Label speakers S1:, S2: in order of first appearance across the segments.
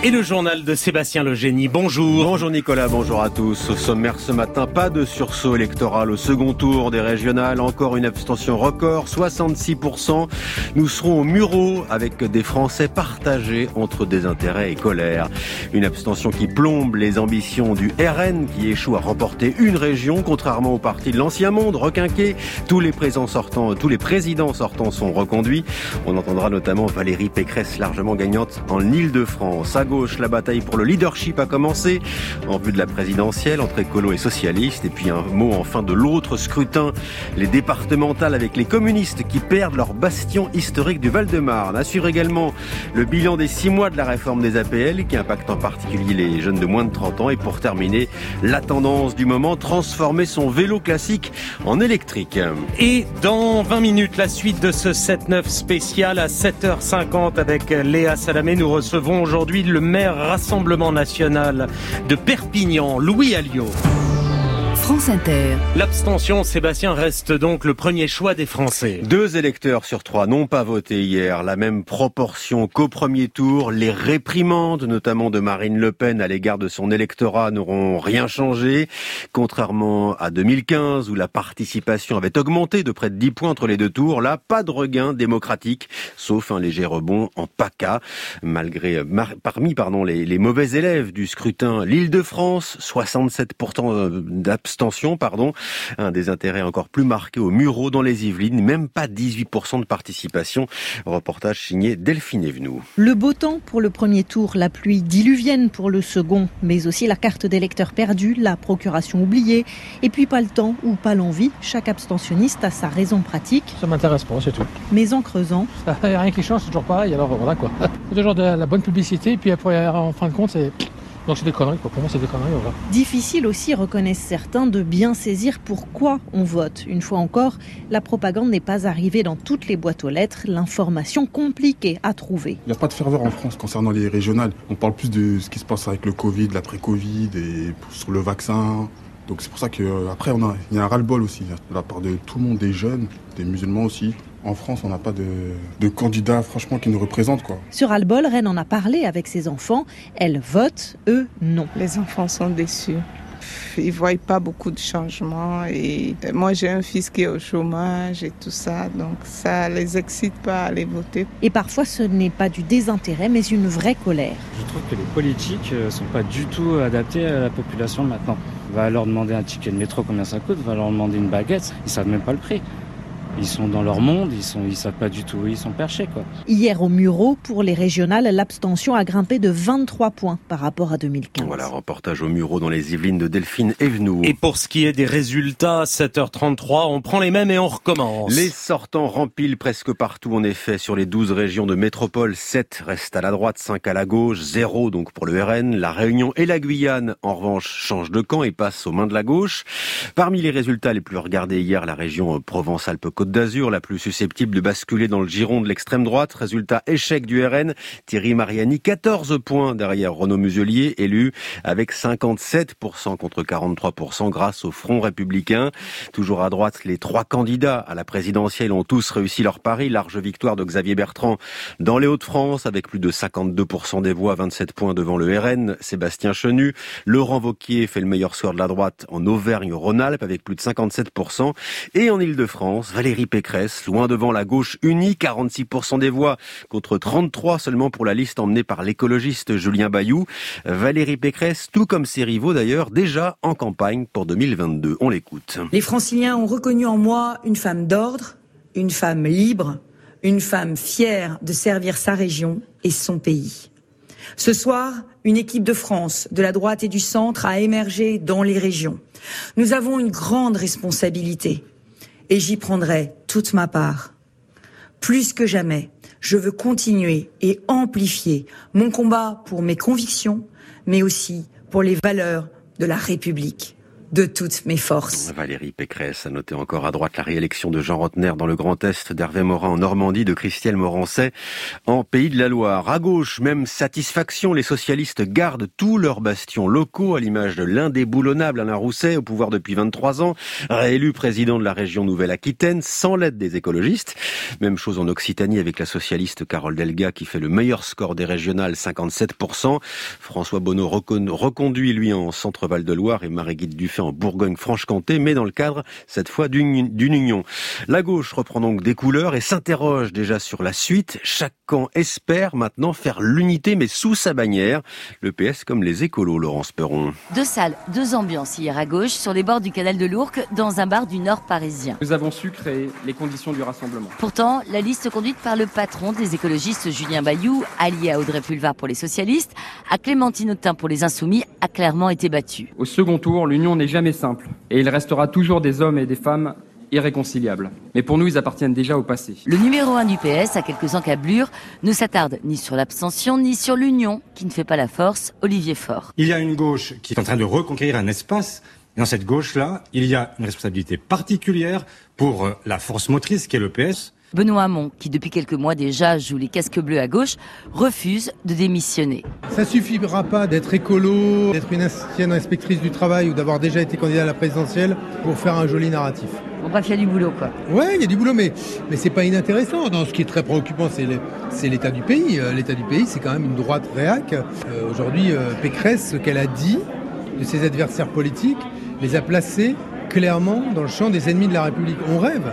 S1: Et le journal de Sébastien Legénie. Bonjour.
S2: Bonjour Nicolas, bonjour à tous. Au sommaire ce matin, pas de sursaut électoral au second tour des régionales. Encore une abstention record, 66%. Nous serons au Mureaux avec des Français partagés entre désintérêt et colère. Une abstention qui plombe les ambitions du RN qui échoue à remporter une région, contrairement au parti de l'Ancien Monde, requinqué. Tous les présidents sortants sont reconduits. On entendra notamment Valérie Pécresse largement gagnante en Île-de-France. À gauche, la bataille pour le leadership a commencé en vue de la présidentielle entre écolos et socialistes. Et puis un mot enfin de l'autre scrutin, les départementales avec les communistes qui perdent leur bastion historique du Val-de-Marne. Assure également le bilan des 6 mois de la réforme des APL qui impacte en particulier les jeunes de moins de 30 ans. Et pour terminer, la tendance du moment, transformer son vélo classique en électrique.
S1: Et dans 20 minutes, la suite de ce 7-9 spécial à 7h50 avec Léa Salamé. Nous recevons aujourd'hui le maire Rassemblement National de Perpignan, Louis Alliot.
S3: France Inter.
S1: L'abstention, Sébastien, reste donc le premier choix des Français.
S2: 2 électeurs sur 3 n'ont pas voté hier. La même proportion qu'au premier tour. Les réprimandes, notamment de Marine Le Pen à l'égard de son électorat, n'auront rien changé. Contrairement à 2015, où la participation avait augmenté de près de 10 points entre les 2 tours, là, pas de regain démocratique, sauf un léger rebond en PACA. Parmi les mauvais élèves du scrutin, l'Île-de-France, 67% d'abstention, un désintérêt encore plus marqué au Mureaux dans les Yvelines, même pas 18% de participation. Reportage signé Delphine Evenou.
S4: Le beau temps pour le premier tour, la pluie diluvienne pour le second, mais aussi la carte d'électeur perdue, la procuration oubliée, et puis pas le temps ou pas l'envie. Chaque abstentionniste a sa raison pratique.
S5: Ça m'intéresse pas, c'est tout.
S4: Mais en creusant,
S5: il n'y a rien qui change, c'est toujours pareil, alors voilà quoi. C'est toujours de la bonne publicité, et puis après en fin de compte c'est... Donc c'est des conneries, quoi. Pour moi c'est des conneries. Voilà.
S4: Difficile aussi, reconnaissent certains, de bien saisir pourquoi on vote. Une fois encore, la propagande n'est pas arrivée dans toutes les boîtes aux lettres, l'information compliquée à trouver.
S6: Il n'y a pas de ferveur en France concernant les régionales. On parle plus de ce qui se passe avec le Covid, l'après-Covid et sur le vaccin. Donc c'est pour ça qu'après il y a un ras-le-bol aussi, de la part de tout le monde, des jeunes, des musulmans aussi. En France, on n'a pas de candidats, franchement, qui nous représentent, quoi.
S4: Sur ras-le-bol, Rennes en a parlé avec ses enfants. Elle vote, eux, non.
S7: Les enfants sont déçus. Ils ne voient pas beaucoup de changements. Et moi, j'ai un fils qui est au chômage et tout ça. Donc, ça ne les excite pas à aller voter.
S4: Et parfois, ce n'est pas du désintérêt, mais une vraie colère.
S8: Je trouve que les politiques ne sont pas du tout adaptés à la population maintenant. On va leur demander un ticket de métro, combien ça coûte. On va leur demander une baguette. Ils ne savent même pas le prix. Ils sont dans leur monde, ils savent pas du tout où ils sont perchés, quoi.
S4: Hier au Mureaux, pour les régionales, l'abstention a grimpé de 23 points par rapport à 2015.
S2: Voilà, reportage au Mureaux dans les Yvelines de Delphine Evenou.
S1: Et pour ce qui est des résultats, 7h33, on prend les mêmes et on recommence.
S2: Les sortants rempilent presque partout, en effet, sur les 12 régions de métropole. 7 restent à la droite, 5 à la gauche, 0 donc pour le RN. La Réunion et la Guyane, en revanche, changent de camp et passent aux mains de la gauche. Parmi les résultats les plus regardés hier, la région Provence-Alpes-Côte d'Azur, la plus susceptible de basculer dans le giron de l'extrême droite. Résultat échec du RN. Thierry Mariani, 14 points derrière Renaud Muselier, élu avec 57% contre 43% grâce au Front républicain. Toujours à droite, les 3 candidats à la présidentielle ont tous réussi leur pari. Large victoire de Xavier Bertrand dans les Hauts-de-France avec plus de 52% des voix, 27 points devant le RN. Sébastien Chenu. Laurent Wauquiez fait le meilleur score de la droite en Auvergne-Rhône-Alpes avec plus de 57%. Et en Île-de-France, Valérie Pécresse, loin devant la gauche unie, 46% des voix contre 33 seulement pour la liste emmenée par l'écologiste Julien Bayou. Valérie Pécresse, tout comme ses rivaux d'ailleurs, déjà en campagne pour 2022. On l'écoute.
S9: Les Franciliens ont reconnu en moi une femme d'ordre, une femme libre, une femme fière de servir sa région et son pays. Ce soir, une équipe de France, de la droite et du centre a émergé dans les régions. Nous avons une grande responsabilité. Et j'y prendrai toute ma part. Plus que jamais, je veux continuer et amplifier mon combat pour mes convictions, mais aussi pour les valeurs de la République. de toutes mes forces.
S2: Valérie Pécresse a noté encore à droite la réélection de Jean Rotner dans le Grand Est, d'Hervé Morin en Normandie, de Christelle Morancet en Pays de la Loire. À gauche, même satisfaction, les socialistes gardent tous leurs bastions locaux, à l'image de l'indéboulonnable Alain Rousset, au pouvoir depuis 23 ans, réélu président de la région Nouvelle-Aquitaine, sans l'aide des écologistes. Même chose en Occitanie avec la socialiste Carole Delga qui fait le meilleur score des régionales, 57%. François Bonneau reconduit, lui, en Centre-Val de Loire et Marie-Guide Dufay en Bourgogne-Franche-Comté, mais dans le cadre, cette fois, d'une union. La gauche reprend donc des couleurs et s'interroge déjà sur la suite. Chaque camp espère maintenant faire l'unité, mais sous sa bannière. Le PS comme les écolos, Laurence Perron.
S10: 2 salles, 2 ambiances hier à gauche, sur les bords du canal de l'Ourcq, dans un bar du Nord parisien.
S11: Nous avons su créer les conditions du rassemblement.
S10: Pourtant, la liste conduite par le patron des écologistes, Julien Bayou, allié à Audrey Pulvar pour les socialistes, à Clémentine Autain pour les insoumis, a clairement été battue.
S11: Au second tour, l'union n'est jamais simple et il restera toujours des hommes et des femmes irréconciliables. Mais pour nous, ils appartiennent déjà au passé.
S10: Le numéro 1 du PS, à quelques encablures, ne s'attarde ni sur l'abstention, ni sur l'union, qui ne fait pas la force, Olivier Faure.
S12: Il y a une gauche qui est en train de reconquérir un espace. Et dans cette gauche-là, il y a une responsabilité particulière pour la force motrice qui est le PS.
S10: Benoît Hamon, qui depuis quelques mois déjà joue les casques bleus à gauche, refuse de démissionner.
S13: Ça suffira pas d'être écolo, d'être une ancienne inspectrice du travail ou d'avoir déjà été candidat à la présidentielle pour faire un joli narratif.
S10: Bon, bref, il y a du boulot, quoi.
S13: Ouais, il y a du boulot, mais c'est pas inintéressant. Non, ce qui est très préoccupant, c'est l'état du pays. L'état du pays, c'est quand même une droite réac. Aujourd'hui, Pécresse, ce qu'elle a dit de ses adversaires politiques, les a placés clairement dans le champ des ennemis de la République. On rêve.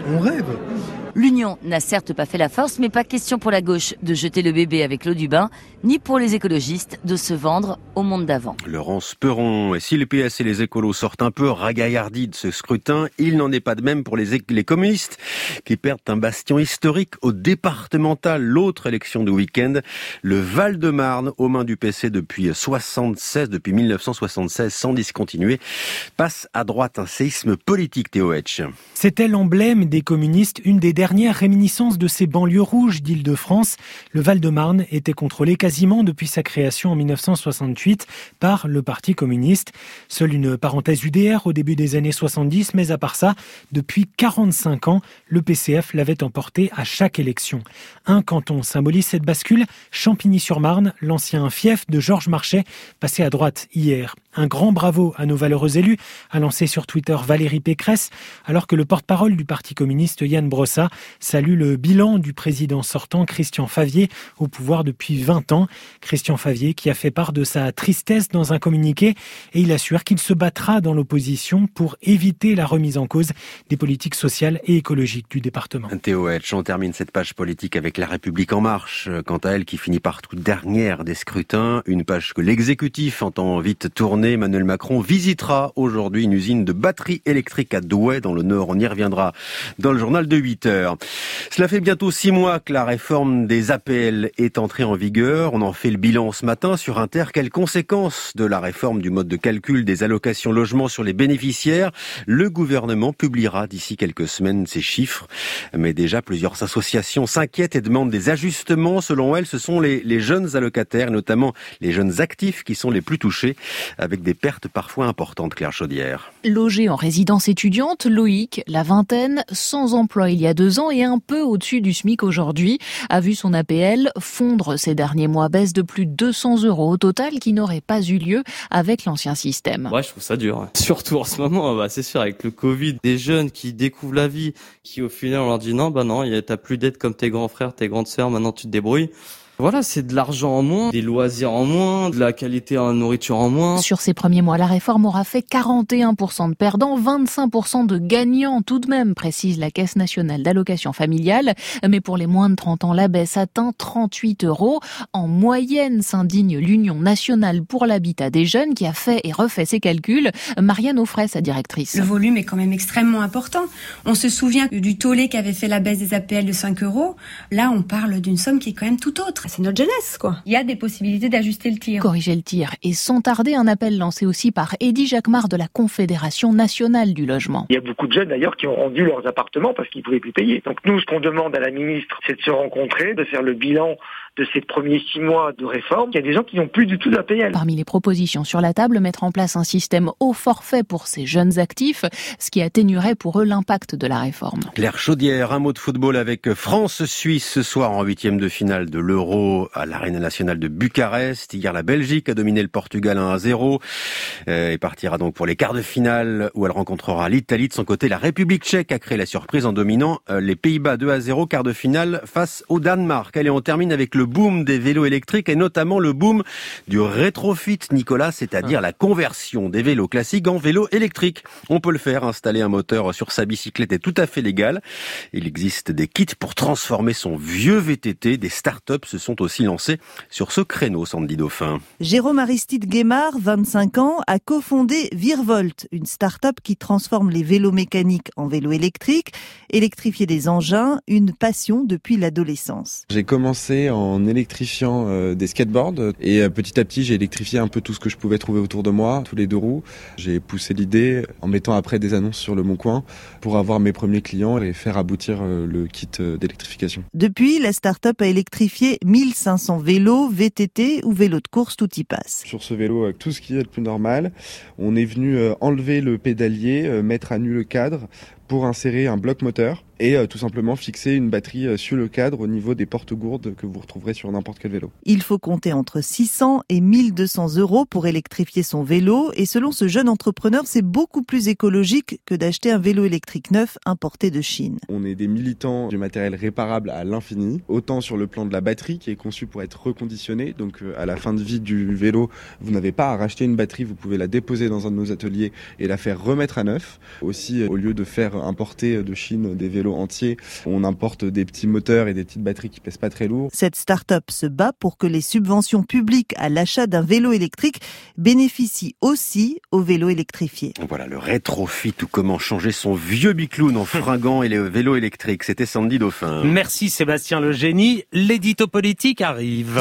S10: L'union n'a certes pas fait la force, mais pas question pour la gauche de jeter le bébé avec l'eau du bain, ni pour les écologistes de se vendre au monde d'avant.
S2: Laurence Perron. Et si les PS et les écolos sortent un peu ragaillardis de ce scrutin, il n'en est pas de même pour les communistes qui perdent un bastion historique au départemental. L'autre élection du week-end, le Val-de-Marne, aux mains du PC depuis 1976, sans discontinuer, passe à droite. Un séisme politique, Théo Hetch.
S14: C'était l'emblème des communistes, une des dernières réminiscences de ces banlieues rouges d'Île-de-France. Le Val-de-Marne était contrôlé quasiment depuis sa création en 1968 par le Parti communiste. Seule une parenthèse UDR au début des années 70, mais à part ça, depuis 45 ans, le PCF l'avait emporté à chaque élection. Un canton symbolise cette bascule, Champigny-sur-Marne, l'ancien fief de Georges Marchais, passé à droite hier. Un grand bravo à nos valeureux élus, a lancé sur Twitter Valérie Pécresse, alors que le porte-parole du Parti communiste Yann Brossat salue le bilan du président sortant Christian Favier, au pouvoir depuis 20 ans. Christian Favier qui a fait part de sa tristesse dans un communiqué et il assure qu'il se battra dans l'opposition pour éviter la remise en cause des politiques sociales et écologiques du département.
S2: Théo Hetch, on termine cette page politique avec La République en marche. Quant à elle qui finit par toute dernière des scrutins, une page que l'exécutif entend vite tourner. Emmanuel Macron visitera aujourd'hui une usine de batteries électriques à Douai dans le Nord. On y reviendra dans le journal de 8h. Cela fait bientôt 6 mois que la réforme des APL est entrée en vigueur. On en fait le bilan ce matin sur Inter. Quelles conséquences de la réforme du mode de calcul des allocations logement sur les bénéficiaires? Le gouvernement publiera d'ici quelques semaines ces chiffres. Mais déjà, plusieurs associations s'inquiètent et demandent des ajustements. Selon elles, ce sont les jeunes allocataires, notamment les jeunes actifs, qui sont les plus touchés, avec des pertes parfois importantes, Claire Chaudière.
S15: Logé en résidence étudiante, Loïc, la vingtaine, sans emploi il y a 2 ans et un peu au-dessus du SMIC aujourd'hui, a vu son APL fondre ces derniers mois, baisse de plus de 200 € au total qui n'aurait pas eu lieu avec l'ancien système.
S16: Ouais, je trouve ça dur. Surtout en ce moment, c'est sûr, avec le Covid, des jeunes qui découvrent la vie, qui au final on leur dit non, t'as plus d'aide comme tes grands frères, tes grandes sœurs, maintenant tu te débrouilles. Voilà, c'est de l'argent en moins, des loisirs en moins, de la qualité en nourriture en moins.
S15: Sur ces premiers mois, la réforme aura fait 41% de perdants, 25% de gagnants tout de même, précise la Caisse nationale d'allocation familiale. Mais pour les moins de 30 ans, la baisse atteint 38 € en moyenne, s'indigne l'Union nationale pour l'habitat des jeunes qui a fait et refait ses calculs. Marianne Offray, sa directrice.
S17: Le volume est quand même extrêmement important. On se souvient du tollé qu'avait fait la baisse des APL de 5 €. Là, on parle d'une somme qui est quand même tout autre. peut-être. C'est notre jeunesse, quoi. Il y a des possibilités d'ajuster le tir.
S15: Corriger le tir. Et sans tarder, un appel lancé aussi par Eddy Jacquemart de la Confédération nationale du logement.
S18: Il y a beaucoup de jeunes d'ailleurs qui ont rendu leurs appartements parce qu'ils ne pouvaient plus payer. Donc nous, ce qu'on demande à la ministre, c'est de se rencontrer, de faire le bilan de ces premiers 6 mois de réforme. Il y a des gens qui n'ont plus du tout d'APL.
S15: Parmi les propositions sur la table, mettre en place un système au forfait pour ces jeunes actifs, ce qui atténuerait pour eux l'impact de la réforme.
S2: Claire Chaudière, un mot de football avec France-Suisse ce soir en 8e de finale de l'Euro à l'Arena nationale de Bucarest. Hier, la Belgique a dominé le Portugal 1-0 et partira donc pour les quarts de finale où elle rencontrera l'Italie. De son côté, la République tchèque a créé la surprise en dominant les Pays-Bas 2-0, quart de finale face au Danemark. Allez, on termine avec le boom des vélos électriques et notamment le boom du rétrofit, Nicolas, c'est-à-dire la conversion des vélos classiques en vélos électriques. On peut le faire, installer un moteur sur sa bicyclette est tout à fait légal. Il existe des kits pour transformer son vieux VTT. Des startups se sont aussi lancées sur ce créneau, Sandy Dauphin.
S19: Jérôme Aristide Guémard, 25 ans, a cofondé Virvolt, une start-up qui transforme les vélos mécaniques en vélos électriques. Électrifier des engins, une passion depuis l'adolescence.
S20: J'ai commencé en électrifiant des skateboards et petit à petit j'ai électrifié un peu tout ce que je pouvais trouver autour de moi, tous les 2 roues. J'ai poussé l'idée en mettant après des annonces sur le Bon Coin pour avoir mes premiers clients et faire aboutir le kit d'électrification.
S19: Depuis, la start-up a électrifié 1500 vélos, VTT ou vélos de course, tout y passe.
S20: Sur ce vélo, tout ce qui est le plus normal, on est venu enlever le pédalier, mettre à nu le cadre pour insérer un bloc moteur et tout simplement fixer une batterie sur le cadre au niveau des porte-gourdes que vous retrouverez sur n'importe quel vélo.
S19: Il faut compter entre 600 et 1200 euros pour électrifier son vélo et selon ce jeune entrepreneur, c'est beaucoup plus écologique que d'acheter un vélo électrique neuf importé de Chine.
S20: On est des militants du matériel réparable à l'infini, autant sur le plan de la batterie qui est conçue pour être reconditionnée, donc à la fin de vie du vélo, vous n'avez pas à racheter une batterie, vous pouvez la déposer dans un de nos ateliers et la faire remettre à neuf. Aussi, au lieu de faire importer de Chine des vélos entiers, on importe des petits moteurs et des petites batteries qui pèsent pas très lourd.
S19: Cette start-up se bat pour que les subventions publiques à l'achat d'un vélo électrique bénéficient aussi aux vélos électrifiés.
S2: Voilà le rétrofit ou comment changer son vieux bicloun en fringant et les vélos électriques. C'était Sandy Dauphin.
S1: Merci Sébastien le génie. L'édito politique arrive.